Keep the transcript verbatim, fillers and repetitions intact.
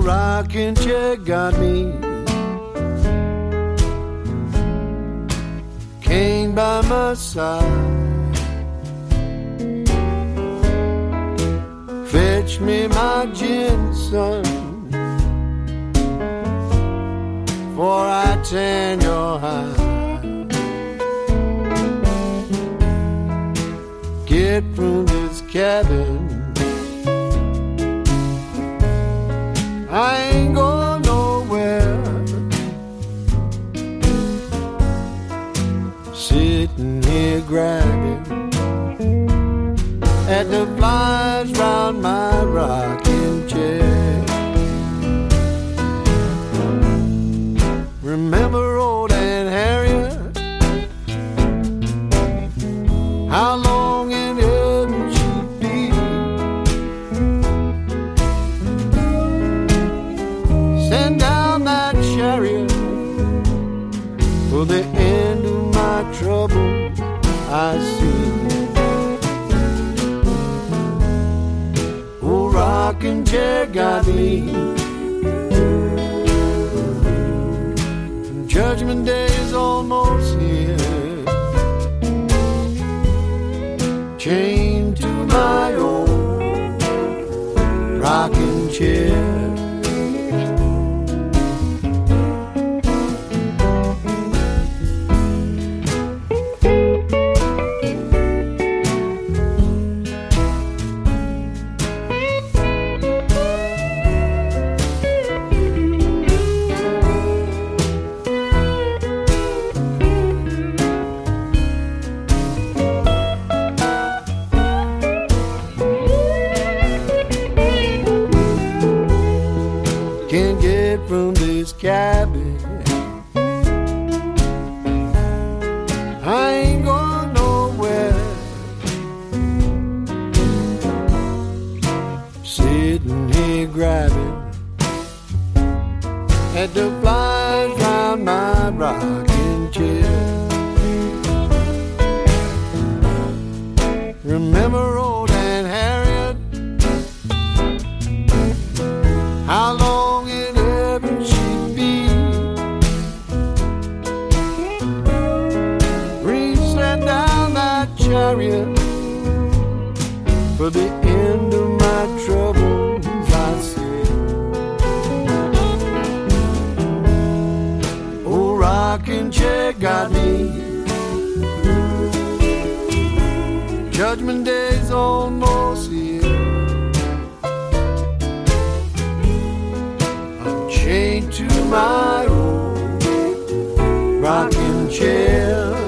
rocking chair got me. Cane by my side, fetch me my gin, son, for I tan your hide. Get from this cabin, I ain't going nowhere. Sitting here grabbing at the flies round my rocking chair. Remember old Aunt Harriet, how long in heaven she'd be. Send down that chariot for the end of my trouble I see. Oh, rocking chair got me. Judgment Day is almost here. Chained to my old rocking chair. Can't get from this cabin, I ain't going nowhere. Sitting here grabbing at the flies round my rocking chair. Remember old Aunt Harriet, how long in heaven she'd be. Reach that down that chariot for the end of my troubles I see. Oh, rocking chair got me. Judgment Day's almost here. Chained to my old rocking chair.